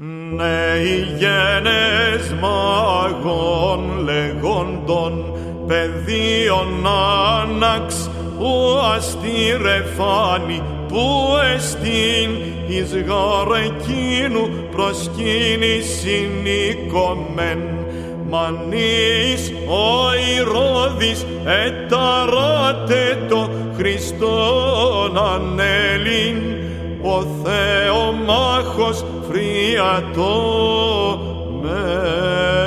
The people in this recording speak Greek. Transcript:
Ναι, γένες μάγων λεγόντων παιδίων άναξ, ο αστήρεφάνη που εστίν εις γάρ εκείνου προσκύνησιν οικομεν. Μανής ο Ηρώδης εταράτετο Χριστόν ανέλην, ο Θεομάχος φριατό με.